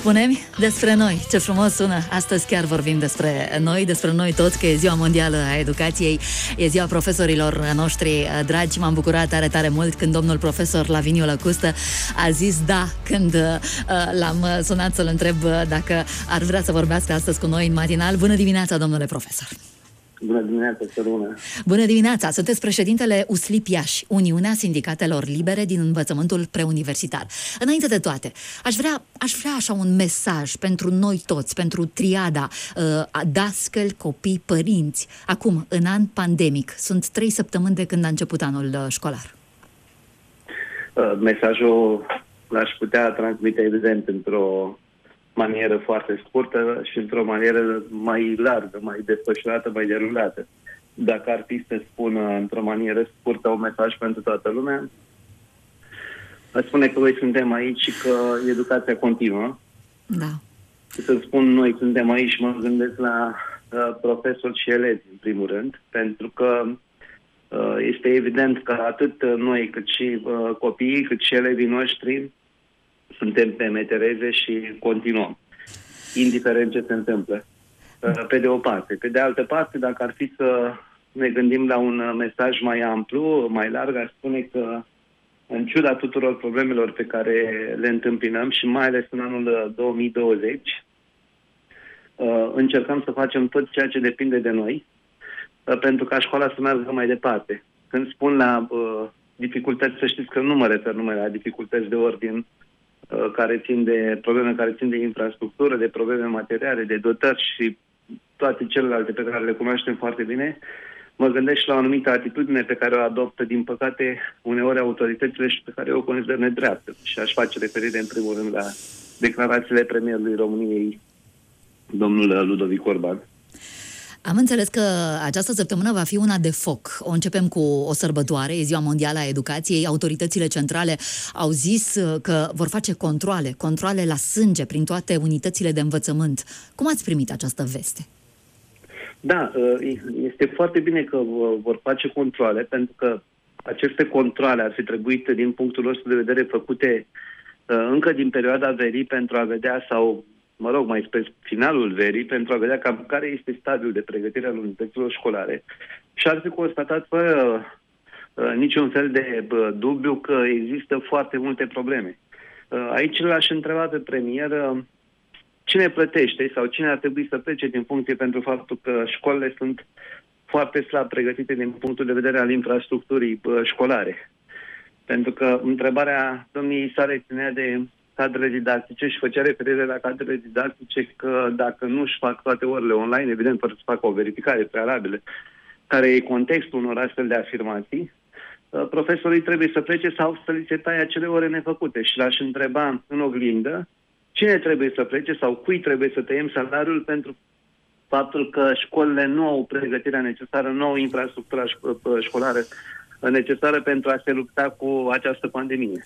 Spune-mi despre noi, ce frumos sună. Astăzi chiar vorbim despre noi toți, că e Ziua Mondială a Educației, e ziua profesorilor noștri dragi. M-am bucurat tare, tare mult când domnul profesor Laviniu Lăcustă a zis da, când l-am sunat să-l întreb dacă ar vrea să vorbească astăzi cu noi în matinal. Bună dimineața, domnule profesor! Bună dimineața, Săruna! Bună dimineața! Sunteți președintele USLIP Iași, Uniunea Sindicatelor Libere din Învățământul Preuniversitar. Înainte de toate, aș vrea așa un mesaj pentru noi toți, pentru triada dascăli, copii, părinți. Acum, în an pandemic, sunt 3 săptămâni de când a început anul școlar. Mesajul l-aș putea transmite, evident, într-o manieră foarte scurtă și într-o manieră mai largă, mai desfășurată, mai derulată. Dacă ar fi să spună într-o manieră scurtă un mesaj pentru toată lumea, aș spune că noi suntem aici și că educația continuă. Da. Și să spun noi suntem aici, mă gândesc la profesori și elevi, în primul rând, pentru că este evident că atât noi, cât și copiii, cât și elevii noștri, suntem pe metereze și continuăm, indiferent ce se întâmplă, pe de o parte. Pe de altă parte, dacă ar fi să ne gândim la un mesaj mai amplu, mai larg, aș spune că, în ciuda tuturor problemelor pe care le întâmpinăm și mai ales în anul 2020, încercăm să facem tot ceea ce depinde de noi, pentru ca școala să meargă mai departe. Când spun la dificultăți, să știți că nu mă refer numai la dificultăți de ordin care țin de probleme care țin de infrastructură, de probleme materiale, de dotări și toate celelalte pe care le cunoaștem foarte bine, mă gândesc și la o anumită atitudine pe care o adoptă, din păcate, uneori autoritățile și pe care o consider nedreaptă. Și aș face referire, în primul rând, la declarațiile premierului României, domnul Ludovic Orban. Am înțeles că această săptămână va fi una de foc. O începem cu o sărbătoare, e Ziua Mondială a Educației. Autoritățile centrale au zis că vor face controale la sânge prin toate unitățile de învățământ. Cum ați primit această veste? Da, este foarte bine că vor face controale, pentru că aceste controale ar fi trebuit, din punctul nostru de vedere, făcute încă din perioada verii pentru a vedea, sau mai spre finalul verii, pentru a vedea cam care este stadiul de pregătire al unităților școlare și ar fi constatat fără niciun fel de dubiu că există foarte multe probleme. Aici l-aș întreba pe premier cine plătește sau cine ar trebui să plece din funcție pentru faptul că școlile sunt foarte slab pregătite din punctul de vedere al infrastructurii școlare. Pentru că întrebarea domniei sale ținea de cadrele didactice și făcea referire la cadrele didactice că dacă nu își fac toate orele online, evident, fără să facă o verificare prealabilă, care e contextul unor astfel de afirmații, profesorii trebuie să plece sau să li se taie acele ore nefăcute. Și l-aș întreba în oglindă cine trebuie să plece sau cui trebuie să tăiem salariul pentru faptul că școlile nu au pregătirea necesară, nu au infrastructura școlară necesară pentru a se lupta cu această pandemie.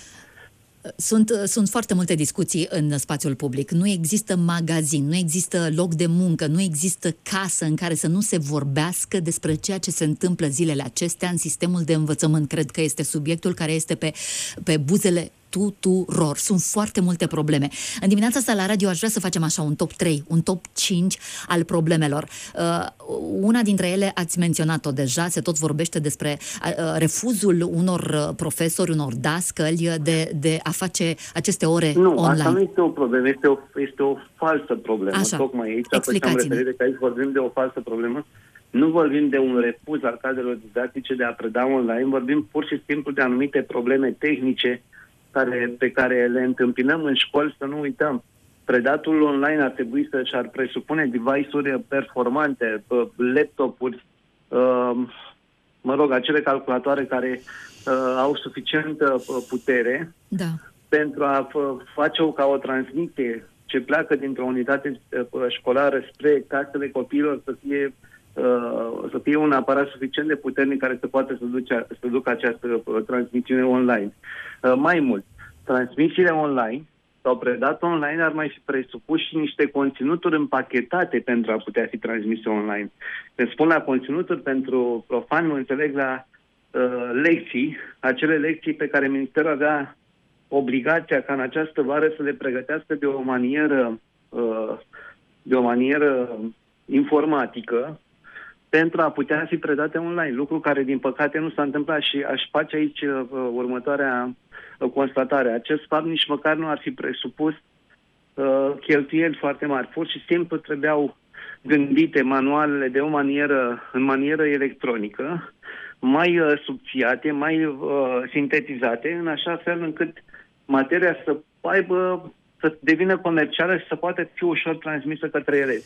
Sunt foarte multe discuții în spațiul public. Nu există magazin, nu există loc de muncă, nu există casă în care să nu se vorbească despre ceea ce se întâmplă zilele acestea în sistemul de învățământ. Cred că este subiectul care este pe buzele tuturor. Sunt foarte multe probleme. În dimineața asta la radio aș vrea să facem așa un top 3, un top 5 al problemelor. Una dintre ele ați menționat-o deja, se tot vorbește despre refuzul unor profesori, unor dascăli de a face aceste ore online. Nu, asta nu este o problemă, este o falsă problemă. Așa. Tocmai aici făceam referire că aici vorbim de o falsă problemă. Nu vorbim de un refuz al cadrelor didactice de a preda online, vorbim pur și simplu de anumite probleme tehnice pe care le întâmpinăm în școli. Să nu uităm. Predatul online ar presupune device-uri performante, laptopuri, acele calculatoare care au suficientă putere pentru a face ca o transmisie ce pleacă dintr-o unitate școlară spre casele copiilor să fie un aparat suficient de puternic care să poată să ducă această transmisiune online. Mai mult, transmisiile online sau predat online ar mai fi presupus și niște conținuturi împachetate pentru a putea fi transmise online. Când spun la conținuturi, pentru profani, mă înțeleg la lecții, acele lecții pe care Ministerul avea obligația ca în această vară să le pregătească de o manieră informatică pentru a putea fi predate online, lucru care, din păcate, nu s-a întâmplat și aș face aici următoarea constatare. Acest fapt nici măcar nu ar fi presupus cheltuieli foarte mari. Pur și simplu trebuiau gândite manualele în manieră electronică, mai subțiate, mai sintetizate, în așa fel încât materia să devină comercială și să poată fi ușor transmisă către elevi.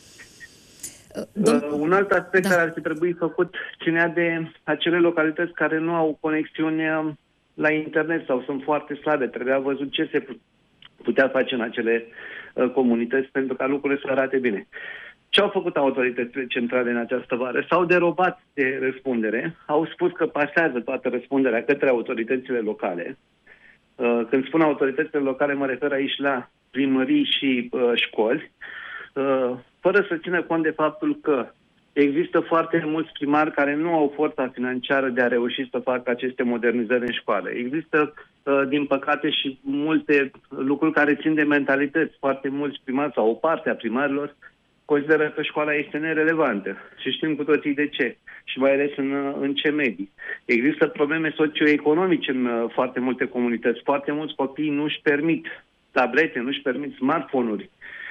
Un alt aspect care ar fi trebuit făcut ținea de acele localități care nu au conexiune la internet sau sunt foarte slabe. Trebuia văzut ce se putea face în acele comunități pentru ca lucrurile să arate bine. Ce au făcut autoritățile centrale în această vară? S-au derobat de răspundere, au spus că pasează toată răspunderea către autoritățile locale. Când spun autoritățile locale, mă refer aici la primării și școli, fără să țină cont de faptul că există foarte mulți primari care nu au forța financiară de a reuși să facă aceste modernizări în școală. Există, din păcate, și multe lucruri care țin de mentalități. Foarte mulți primari sau o parte a primarilor consideră că școala este nerelevantă și știm cu toții de ce și mai ales în ce medii. Există probleme socioeconomice în foarte multe comunități. Foarte mulți copii nu își permit tablete, nu își permit smartphone-uri.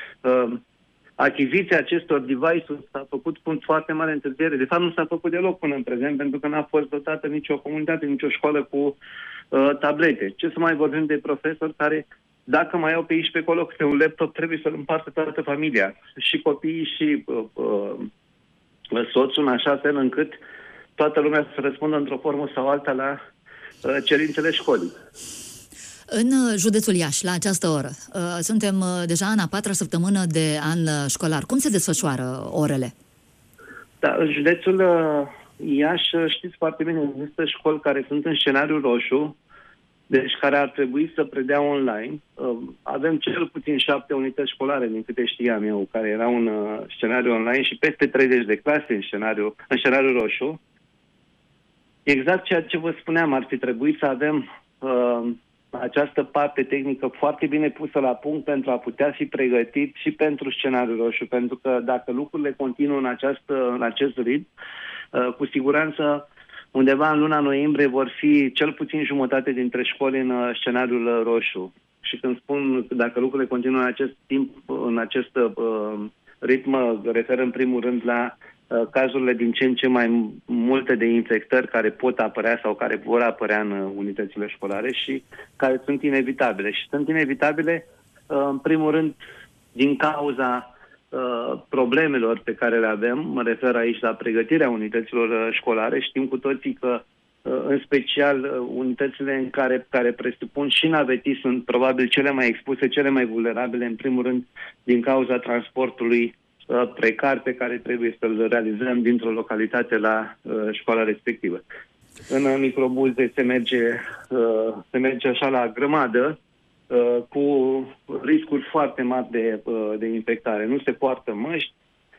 Achiziția acestor device-uri s-a făcut cu foarte mare întârziere. De fapt, nu s-a făcut deloc până în prezent, pentru că n-a fost dotată nicio comunitate, nicio școală cu tablete. Ce să mai vorbim de profesori care, dacă mai au pe aici pe acolo câte un laptop, trebuie să-l împartă toată familia, și copiii și soțul, în așa fel încât toată lumea să răspundă într-o formă sau alta la cerințele școlii. În județul Iași, la această oră, suntem deja în a 4-a săptămână de an școlar. Cum se desfășoară orele? Da, în județul Iași, știți foarte bine, există școli care sunt în scenariu roșu, deci care ar trebui să predea online. Avem cel puțin 7 unități școlare, din câte știam eu, care erau în scenariu online și peste 30 de clase în scenariu roșu. Exact ceea ce vă spuneam, ar fi trebuit să avem această parte tehnică foarte bine pusă la punct pentru a putea fi pregătit și pentru scenariul roșu, pentru că dacă lucrurile continuă în acest ritm, cu siguranță undeva în luna noiembrie vor fi cel puțin jumătate dintre școli în scenariul roșu. Și când spun dacă lucrurile continuă în acest timp, în acest ritm, mă refer în primul rând la cazurile din ce în ce mai multe de infectări care pot apărea sau care vor apărea în unitățile școlare și care sunt inevitabile. Și sunt inevitabile, în primul rând, din cauza problemelor pe care le avem. Mă refer aici la pregătirea unităților școlare. Știm cu toții că, în special, unitățile în care presupun și navetii sunt probabil cele mai expuse, cele mai vulnerabile, în primul rând, din cauza transportului precar pe care trebuie să-l realizăm dintr-o localitate la școala respectivă. În microbuze se merge așa la grămadă, cu riscuri foarte mari de infectare. Nu se poartă măști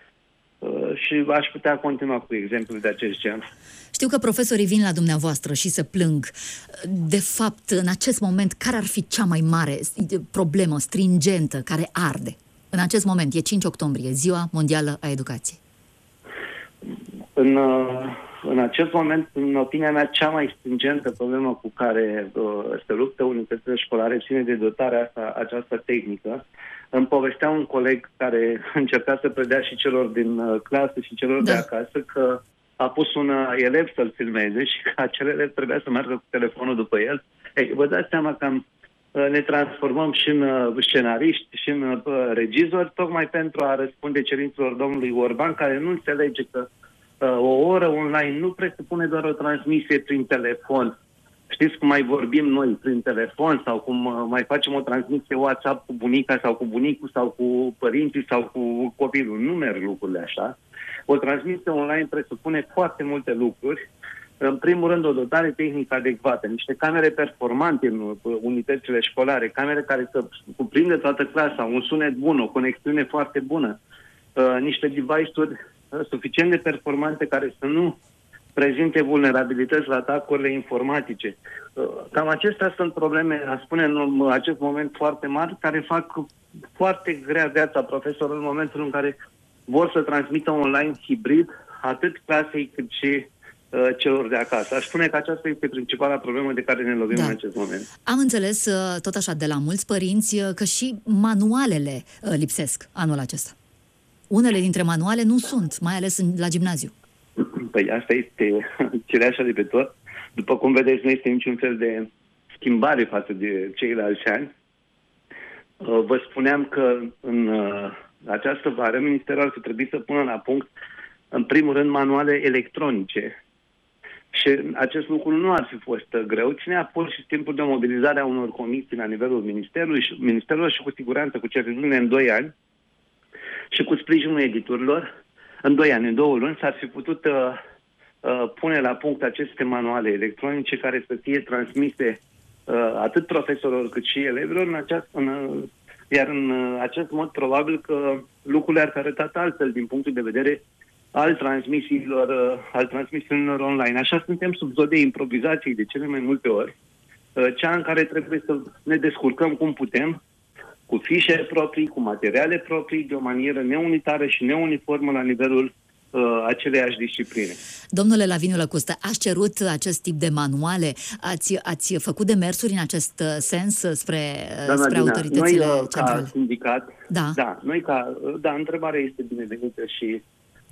și aș putea continua cu exemplul de acest gen. Știu că profesorii vin la dumneavoastră și se plâng. De fapt, în acest moment, care ar fi cea mai mare problemă stringentă care arde? În acest moment, e 5 octombrie, Ziua Mondială a Educației. În acest moment, în opinia mea, cea mai stringentă problemă cu care se luptă unitățile școlare ține de dotarea aceasta tehnică. Îmi povestea un coleg care încerca să predea și celor din clasă și celor de acasă că a pus un elev să-l filmeze și că acel elev trebuia să meargă cu telefonul după el. Vă dați seama că ne transformăm și în scenariști și în regizori, tocmai pentru a răspunde cerințelor domnului Orban, care nu înțelege că o oră online nu presupune doar o transmisie prin telefon. Știți cum mai vorbim noi prin telefon sau cum mai facem o transmisie WhatsApp cu bunica sau cu bunicul sau cu părinții sau cu copilul. Nu merg lucrurile așa. O transmisie online presupune foarte multe lucruri. În primul rând, o dotare tehnică adecvată, niște camere performante în unitățile școlare, camere care să cuprindă toată clasa, un sunet bun, o conexiune foarte bună, niște device-uri suficient de performante care să nu prezinte vulnerabilități la atacurile informatice. Cam acestea sunt probleme, a spune în acest moment, foarte mari, care fac foarte grea viața profesorului în momentul în care vor să transmită online hibrid atât clasei cât și celor de acasă. Aș spune că aceasta este principala problemă de care ne lovim în acest moment. Am înțeles, tot așa, de la mulți părinți, că și manualele lipsesc anul acesta. Unele dintre manuale nu sunt, mai ales la gimnaziu. Păi asta este cireașa de pe tot. După cum vedeți, nu este niciun fel de schimbare față de ceilalți ani. Vă spuneam că în această vară Ministerul ar fi trebuit să pună la punct, în primul rând, manuale electronice. Și acest lucru nu ar fi fost greu. Ținea pur și simplu de mobilizarea unor comisii la nivelul Ministerului și cu siguranță cu certitudine în 2 ani și cu sprijinul editorilor, în 2 ani, în 2 luni, s-ar fi putut pune la punct aceste manuale electronice care să fie transmise atât profesorilor cât și elevilor, iar în acest mod probabil că lucrurile ar fi arătat altfel din punctul de vedere al transmisiunilor online. Așa suntem sub zona de improvizației de cele mai multe ori, cea în care trebuie să ne descurcăm cum putem, cu fișe proprii, cu materiale proprii, de o manieră neunitară și neuniformă la nivelul aceleiași discipline. Domnule Laviniu Lăcustă, ați cerut acest tip de manuale? Ați făcut demersuri în acest sens spre autoritățile centrale? Noi ca sindicat, întrebarea este binevenită și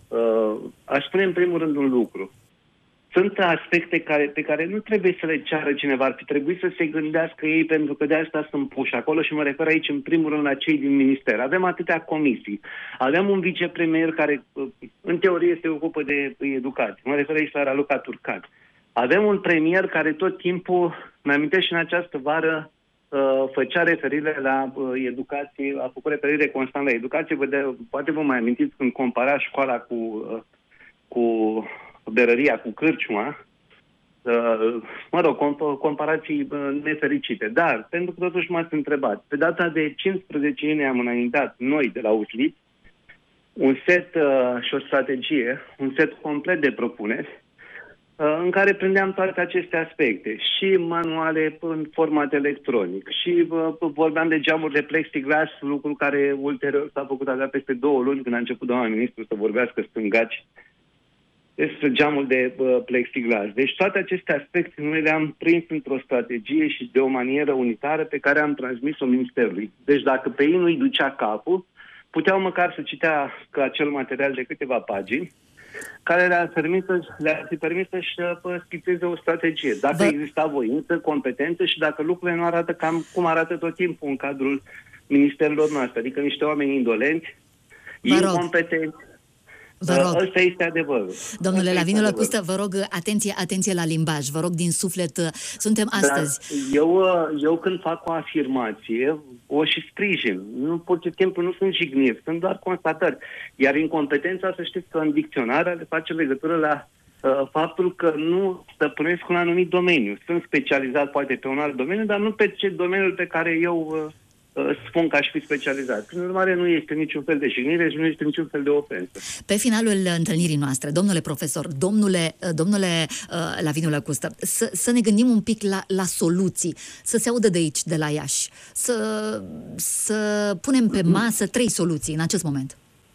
aș spune în primul rând un lucru. Sunt aspecte pe care nu trebuie să le ceară cineva, ar fi trebuit să se gândească ei, pentru că de asta sunt puși acolo și mă refer aici în primul rând la cei din minister. Avem atâtea comisii, avem un vicepremier care în teorie se ocupă de educație, mă refer aici la Raluca Turcan. Avem un premier care tot timpul, mi-amintesc și în această vară, făcea referire la educație, a făcut referire constant la educație, poate vă mai amintiți când compara școala cu berăria, cu cârciuma, comparații nefericite. Dar, pentru că totuși m-ați întrebat, pe data de 15 iunie am înaintat noi de la USLIP un set și o strategie, un set complet de propuneri, în care prindeam toate aceste aspecte, și manuale în format electronic, și vorbeam de geamuri de plexiglas, lucru care ulterior s-a făcut abia peste 2 luni, când a început doamna ministru să vorbească stângaci despre geamul de plexiglas. Deci toate aceste aspecte noi le-am prins într-o strategie și de o manieră unitară pe care am transmis-o Ministerului. Deci dacă pe ei nu-i ducea capul, puteau măcar să citească acel material de câteva pagini, care le-ar fi permis să-și schițeze o strategie. Dacă exista voință, competență și dacă lucrurile nu arată cam cum arată tot timpul în cadrul ministerilor noastre, adică niște oameni indolenți, incompetenți. Ăsta este adevărul. Domnule Laviniu Lăcustă, vă rog atenție la limbaj, vă rog din suflet, suntem astăzi. Eu când fac o afirmație, o și sprijin. Pur și simplu nu sunt jigniri, sunt doar constatări. Iar incompetența, să știți că în dicționar le face legătură la faptul că nu stăpânesc un anumit domeniu. Sunt specializat poate pe un alt domeniu, dar nu pe domeniul pe care eu spun că aș fi specializat. Prin urmare, nu este niciun fel de jignire și nu este niciun fel de ofensă. Pe finalul întâlnirii noastre, domnule profesor, domnule Laviniu Lăcustă, să ne gândim un pic la soluții, să se audă de aici, de la Iași, să punem pe masă 3 soluții în acest moment.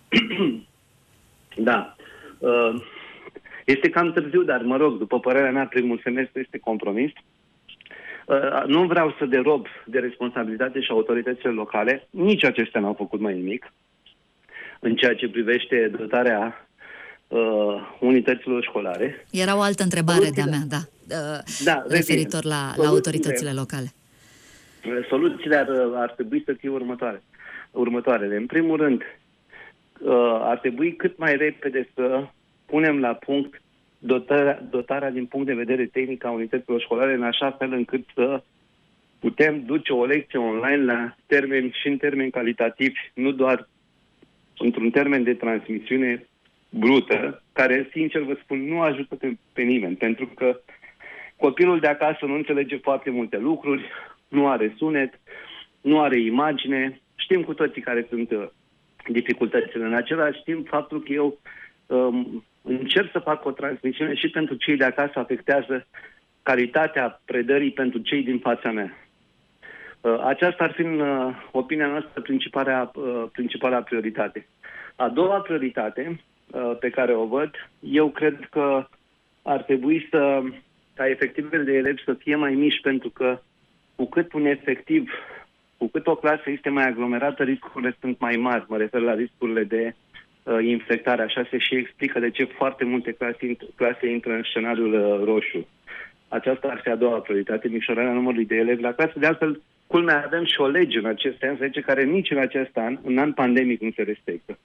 Da. Este cam târziu, dar mă rog, după părerea mea, primul semestru este compromis. Nu vreau să derob de responsabilitate și autoritățile locale. Nici acestea n-au făcut mai nimic în ceea ce privește dotarea unităților școlare. Era o altă întrebare de-a mea, referitor la autoritățile locale. Soluțiile ar trebui să fie următoarele. În primul rând, ar trebui cât mai repede să punem la punct dotarea din punct de vedere tehnic a unităților școlare, în așa fel încât să putem duce o lecție online la termeni și în termeni calitativi, nu doar într-un termen de transmisiune brută, care, sincer vă spun, nu ajută pe nimeni, pentru că copilul de acasă nu înțelege foarte multe lucruri, nu are sunet, nu are imagine, știm cu toții care sunt dificultățile. În același timp, faptul că eu încerc să fac o transmisiune și pentru cei de acasă, afectează calitatea predării pentru cei din fața mea. Aceasta ar fi, în opinia noastră, principala prioritate. A doua prioritate pe care o văd, eu cred că ar trebui ca efectivele de elevi să fie mai mici, pentru că cu cât o clasă este mai aglomerată, riscurile sunt mai mari. Mă refer la riscurile de infectare. Așa se și explică de ce foarte multe clase intră în scenariul roșu. Aceasta ar fi a doua prioritate, micșorarea numărului de elevi la clasă. De altfel, culmea, avem și o lege în acest sens, lege care nici în acest an, în an pandemic, nu se respectă.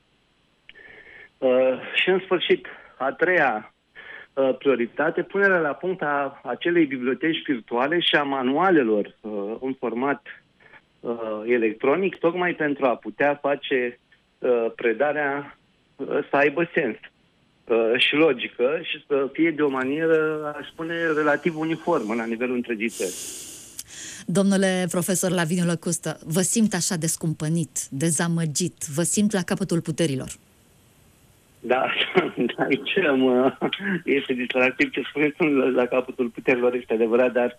Și în sfârșit, a treia prioritate, punerea la punct a acelei biblioteci virtuale și a manualelor în format electronic, tocmai pentru a putea face predarea să aibă sens și logică și să fie de o manieră, aș spune, relativ uniformă la nivelul întregii țări. Domnule profesor Laviniu Lăcustă, vă simt așa descumpănit, dezamăgit, vă simt la capătul puterilor. Da, aici este distractiv ce spuneți, la capătul puterilor, este adevărat, dar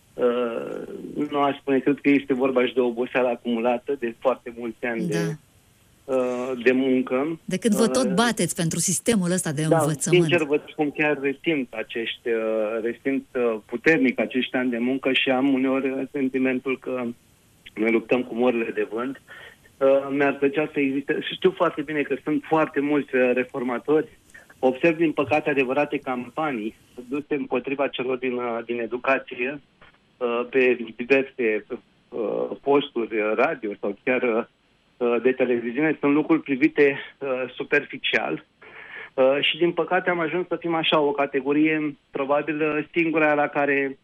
nu aș spune, cred că este vorba și de o oboseală acumulată de foarte mulți ani de muncă. De când vă tot bateți pentru sistemul ăsta de învățământ. Sincer vă spun, chiar resimt puternic acești ani de muncă și am uneori sentimentul că ne luptăm cu morile de vânt. Mi-ar plăcea să existe, și știu foarte bine că sunt foarte mulți reformatori, observ din păcate adevărate campanii duse împotriva celor din educație pe diverse posturi radio sau chiar de televiziune. Sunt lucruri privite superficial și din păcate am ajuns să fim așa o categorie probabil singura la care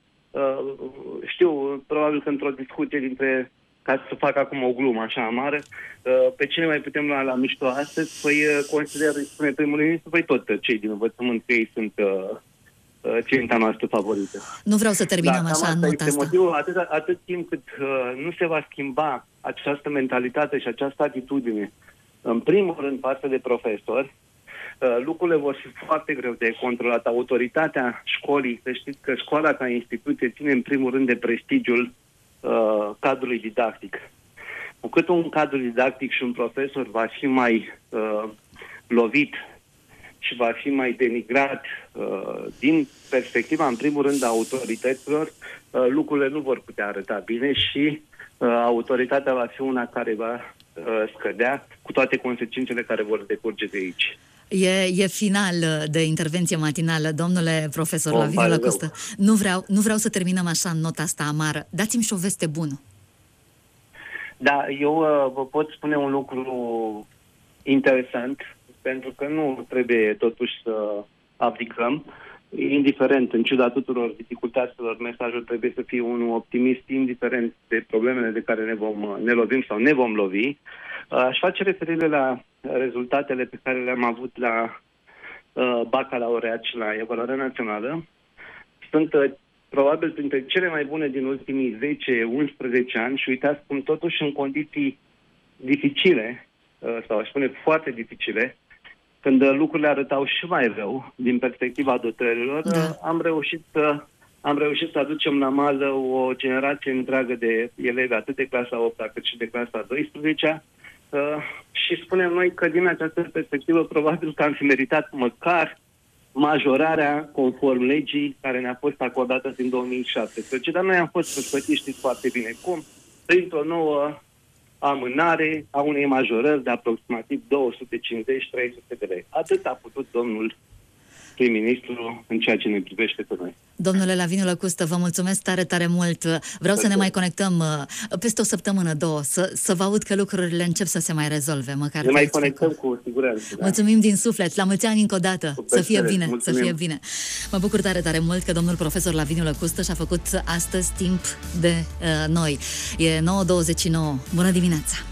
știu, probabil că într-o discuție ca să fac acum o glumă așa amară, pe cine mai putem lua la mișto astăzi? Păi spune primul ministru, păi tot cei din învățământ, că ei sunt ținta noastră favorită. Nu vreau să terminăm așa în nota asta. Motivul, atât timp cât nu se va schimba această mentalitate și această atitudine, în primul rând față de profesori, lucrurile vor fi foarte greu de controlat. Autoritatea școlii, să știți că școala ca instituție ține în primul rând de prestigiul cadrului didactic. Cu cât un cadru didactic și un profesor va fi mai lovit și va fi mai denigrat din perspectiva, în primul rând, a autorităților, lucrurile nu vor putea arăta bine și autoritatea va fi una care va scădea, cu toate consecințele care vor decurge de aici. E final de intervenție matinală, domnule profesor Laviniu Lăcustă. Nu vreau să terminăm așa în nota asta amară. Dați-mi și o veste bună. Da, eu vă pot spune un lucru interesant, pentru că nu trebuie totuși să abdicăm. Indiferent, în ciuda tuturor dificultăților, mesajul trebuie să fie unul optimist, indiferent de problemele de care ne lovim sau ne vom lovi. Aș face referire la rezultatele pe care le-am avut la bacalaureat și la evaluarea națională. Sunt probabil printre cele mai bune din ultimii 10-11 ani și uitați cum totuși în condiții dificile, sau aș spune foarte dificile, când lucrurile arătau și mai rău din perspectiva dotărilor, am reușit să aducem la mală o generație întreagă de elevi, atât de clasa 8 cât și de clasa 12 și spunem noi că din această perspectivă probabil că am fi meritat măcar majorarea conform legii care ne-a fost acordată din 2017. Dar noi am fost răspătiți, știți foarte bine cum, printr-o nouă amânare a unei majorări de aproximativ 250-300 de lei. Atât a putut domnul prim-ministru în ceea ce ne privește pe noi. Domnule Laviniu Lăcustă, vă mulțumesc tare, tare mult. Vreau să ne mai conectăm peste o săptămână, două, să vă aud că lucrurile încep să se mai rezolve. Măcar ne mai conectăm cu siguranță. Da. Mulțumim din suflet. La mulți ani încă o dată. Să fie bine. Mulțumim. Să fie bine. Mă bucur tare, tare mult că domnul profesor Laviniu Lăcustă și-a făcut astăzi timp de noi. E 9:29. Bună dimineața!